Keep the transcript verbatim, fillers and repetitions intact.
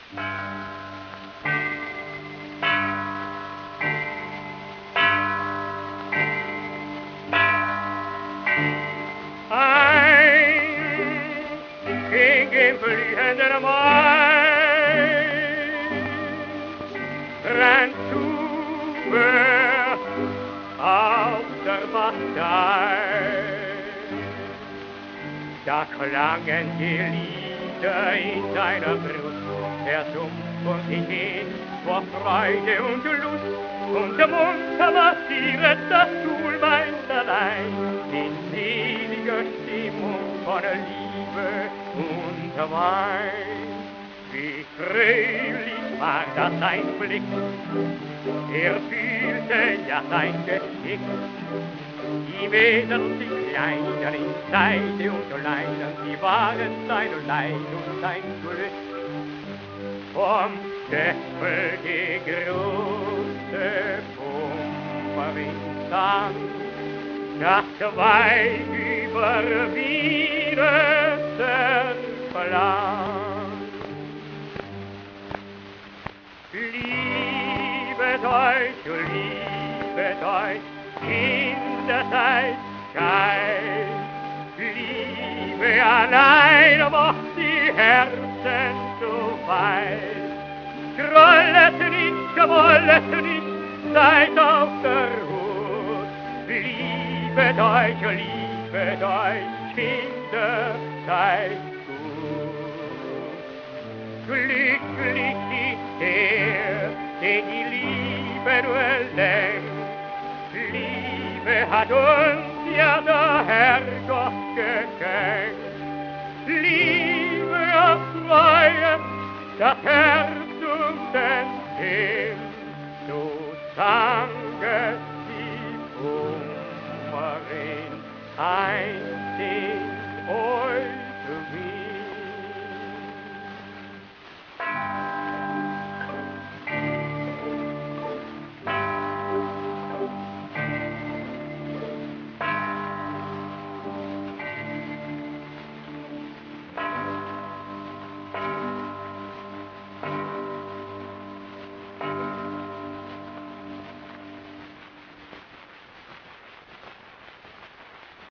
Gegen blühenden Mai rennt Tube auf der Bastei. Da klangen die Lieder in seiner Brust, er sumpft und sich hin vor Freude und Lust, und der Mund massiert das Schulmeisterlein in seliger Stimmung von Liebe und Wein. Wie fröhlich war das sein Blick, er fühlte ja sein Geschick. Die Mädel, die Kleinen in Seide und Leinen, die waren sein Leid und sein Glück. Vom Scheffel die große Pumperin sang, das Schweig über Wiedersehen verlang. Liebet euch, liebet euch, Kinder seid Geist. Liebe allein macht die Herzen so weit. Grollet nicht, gewollet nicht, seid auf der Hut. Liebet euch, liebet euch, Kinder, seid gut. Glücklich ist der, den die Liebe nur lenkt. Liebe hat uns ja der Herrgott geschenkt. Liebe erfreuen das Herz und den Sinn, so sange die Pumperin einst